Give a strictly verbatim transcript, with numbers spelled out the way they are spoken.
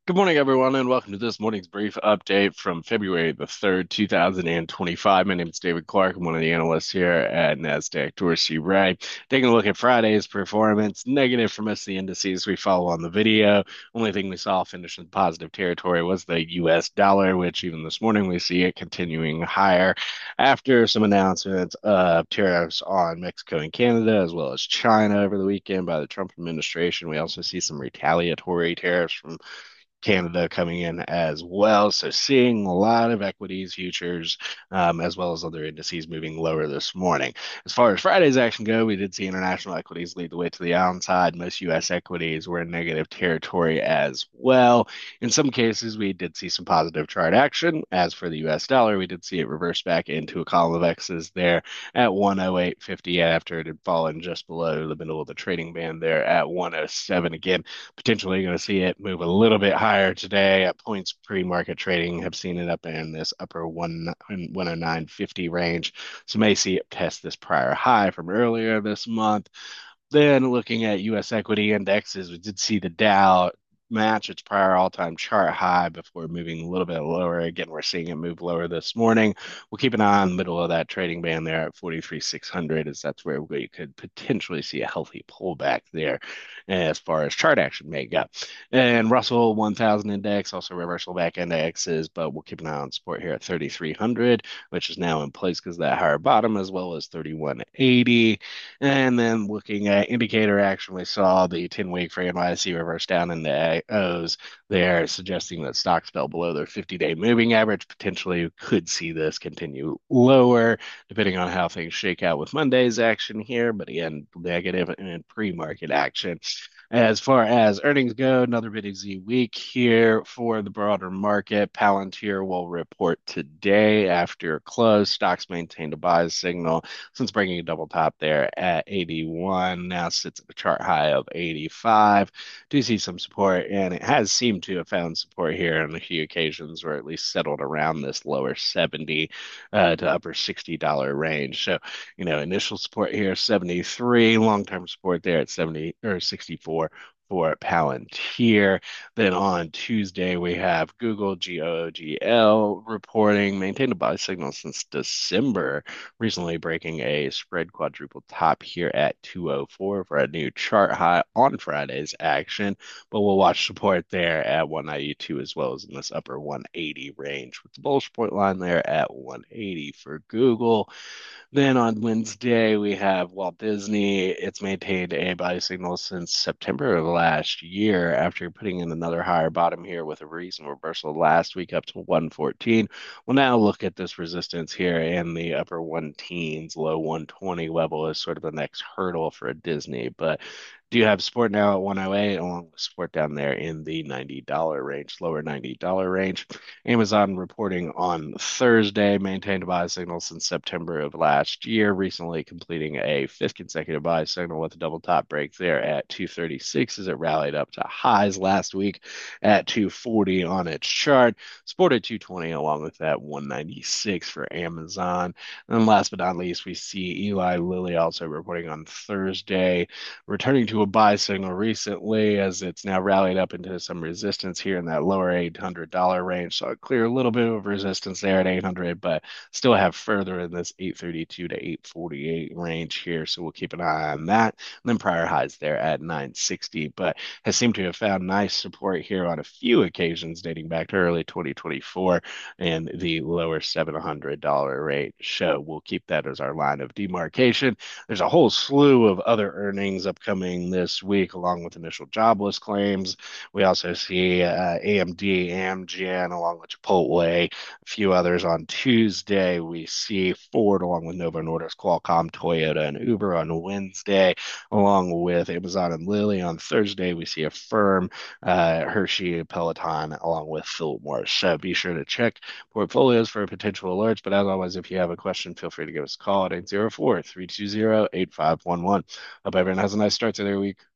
Good morning, everyone, and welcome to this morning's brief update from February the third, two thousand twenty-five. My name is David Clark. I'm one of the analysts here at NASDAQ Dorsey Ray. Taking a look at Friday's performance, negative for most of the indices we follow on the video. Only thing we saw finish in positive territory was the U S dollar, which even this morning we see it continuing higher after some announcements of tariffs on Mexico and Canada, as well as China over the weekend by the Trump administration. We also see some retaliatory tariffs from Canada coming in as well. So seeing a lot of equities, futures, um, as well as other indices moving lower this morning. As far as Friday's action go, we did see international equities lead the way to the downside. Most U S equities were in negative territory as well. In some cases, we did see some positive chart action. As for the U S dollar, we did see it reverse back into a column of X's there at one oh eight fifty after it had fallen just below the middle of the trading band there at one oh seven. Again, potentially going to see it move a little bit higher today at points pre-market trading. Have seen it up in this upper one one oh nine fifty range, so may see it test this prior high from earlier this month. Then looking at U S equity indexes, we did see the Dow match its prior all-time chart high before moving a little bit lower. Again, we're seeing it move lower this morning. We'll keep an eye on the middle of that trading band there at forty-three six hundred, as that's where we could potentially see a healthy pullback there as far as chart action may go. And Russell one thousand index, also reversal back indexes, but we'll keep an eye on support here at thirty-three hundred, which is now in place because of that higher bottom, as well as thirty-one eighty. And then looking at indicator action, we saw the ten week for N Y S E reverse down in the O's there, suggesting that stocks fell below their fifty day moving average. Potentially could see this continue lower, depending on how things shake out with Monday's action here. But again, negative in pre market action. As far as earnings go, another busy week here for the broader market. Palantir will report today after close. Stocks maintained a buy signal since bringing a double top there at eighty-one. Now sits at a chart high of eighty-five. Do see some support, and it has seemed to have found support here on a few occasions, or at least settled around this lower seventy uh, to upper sixty dollar range. So, you know, initial support here seventy-three, long-term support there at seventy or sixty-four for Palantir. Then on Tuesday, we have Google, G O O G L, reporting maintained a buy signal since December, recently breaking a spread quadruple top here at two oh four for a new chart high on Friday's action. But we'll watch support there at one ninety-two, as well as in this upper one eighty range, with the bullish point line there at one eighty for Google. Then on Wednesday, we have Walt Disney. It's maintained a buy signal since September of last year after putting in another higher bottom here with a recent reversal last week up to one fourteen. We'll now look at this resistance here in the upper one teens, low one twenty level as sort of the next hurdle for Disney. But do you have support now at one oh eight, along with support down there in the ninety dollar range, lower ninety dollar range? Amazon reporting on Thursday maintained a buy signal since September of last year, recently completing a fifth consecutive buy signal with a double top break there at two thirty-six as it rallied up to highs last week at two forty on its chart. Supported two twenty along with that one ninety-six for Amazon. And last but not least, we see Eli Lilly also reporting on Thursday, returning to a buy signal recently as it's now rallied up into some resistance here in that lower eight hundred dollar range. So clear a little bit of resistance there at eight hundred, but still have further in this eight thirty-two to eight forty-eight range here. So we'll keep an eye on that. And then prior highs there at nine sixty, but has seemed to have found nice support here on a few occasions dating back to early twenty twenty-four and the lower seven hundred dollar range. So we'll keep that as our line of demarcation. There's a whole slew of other earnings upcoming this week, along with initial jobless claims. We also see uh, A M D, Amgen, along with Chipotle, a few others on Tuesday. We see Ford, along with Novo Nordisk, Qualcomm, Toyota, and Uber on Wednesday, along with Amazon and Lilly on Thursday. We see Affirm, uh, Hershey, Peloton, along with Philip Morris. So be sure to check portfolios for potential alerts. But as always, if you have a question, feel free to give us a call at eight zero four, three two zero, eight five one one. Hope everyone has a nice start to their week.